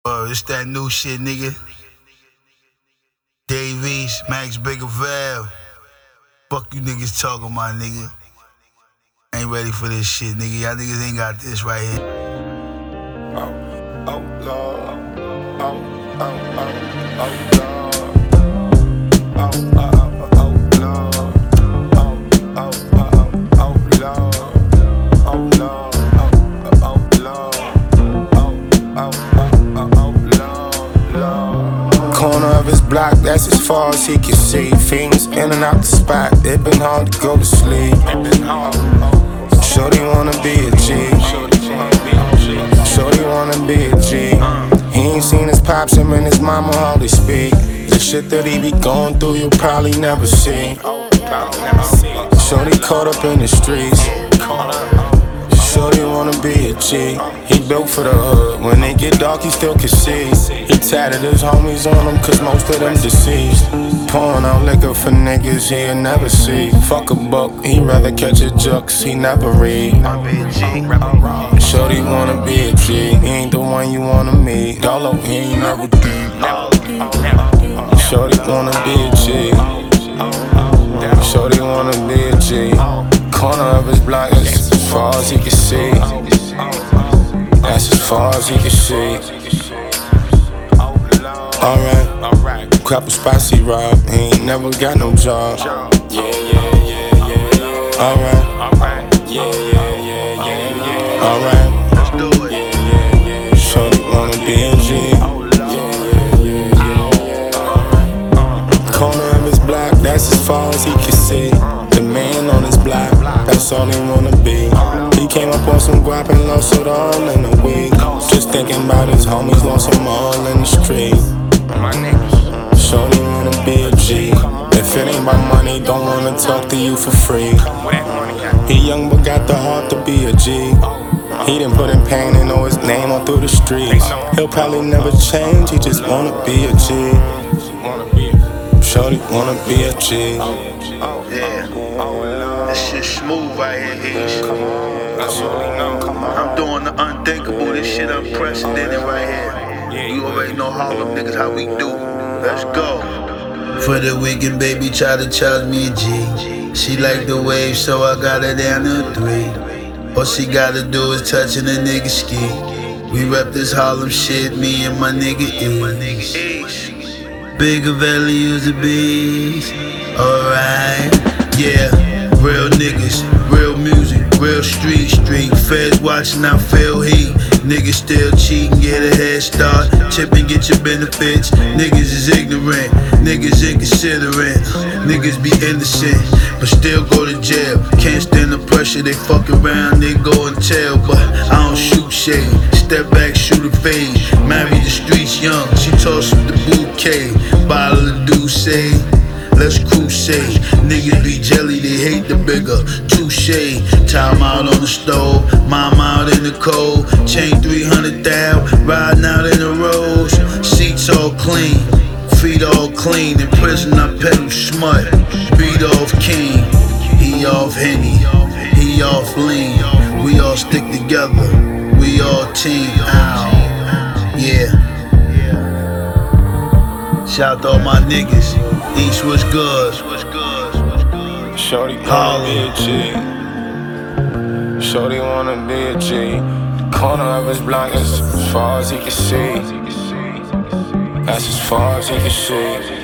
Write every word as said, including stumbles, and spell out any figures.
Uh, it's that new shit, nigga. Dave East, Max Bigger Val. Fuck you niggas talking, my nigga. Ain't ready for this shit, nigga. Y'all niggas ain't got this right here. Oh, oh, Lord. Oh, oh, oh, oh, Lord. Oh, oh, oh, oh, Lord. Oh, oh, oh, oh, Lord. Oh, Lord. Oh, oh, Lord. Oh, oh, oh, oh, Lord. Corner of his block, that's as far as he can see. Fiends in and out the spot, it been hard to go to sleep. Shorty wanna be a G. Shorty wanna be a G. He ain't seen his pops, him and his mama hardly speak. The shit that he be going through, you'll probably never see. Shorty caught up in the streets. Shorty wanna be a G. He built for the hood. When they get dark, he still can see. He tatted his homies on him, cause most of them deceased. Pouring out liquor for niggas he'll never see. Fuck a buck, he rather catch a jux, he never read. Shorty wanna be a G. He ain't the one you wanna meet. Dolo, he ain't never deep. Shorty wanna be a G. Shorty wanna be a G. Corner of his block is as far as he can see. That's as far as he can see. Alright, crap a spicy rob. He ain't never got no job. Alright, alright. Shorty wanna be a G. Corner of his block, that's as far as he can see. The man on his block, that's all he wanna be. He came up on some guap and lost it all in a week. Just thinking about his homies, lost them all in the street. Shorty wanna be a G. If it ain't about money, don't wanna talk to you for free. He young but got the heart to be a G. He done put in pain and know his name all through the streets. He'll probably never change, he just wanna be a G. Shorty wanna be a G. Yeah, this shit smooth right here, East. I'm doing the unthinkable, this shit unprecedented right here. You already know Harlem niggas how we do. Let's go. For the weekend, baby, try to charge me a G. She like the wave, so I got her down to a three. All she gotta do is touching a nigga ski. We rep this Harlem shit, me and my nigga East. Bigger values the beast. Alright, yeah, real niggas, real music, real street, street. Feds watching, I feel heat. Niggas still cheating, get a head start. Chip and get your benefits. Niggas is ignorant, niggas inconsiderate. Niggas be innocent, but still go to jail. Can't stand the pressure, they fuck around, they go and tell. But I don't shoot shade, step back, shoot a fade. Marry the streets young, she toss up the bouquet. Bottle of Douce, let's crusade. Niggas be jelly, they hate the bigger. Touche, time out on the stove, mom out in the cold. Chain three hundred thousand, riding out in the roads. Seats all clean, feet all clean. In prison I pedal smut, beat off king. He off Henny, he off lean. We all stick together, we all team. Ow, yeah. Shout to all my niggas. East was good. Shorty wanna be a G. Shorty wanna be a G. Corner of his block is as far as he can see. That's as far as he can see.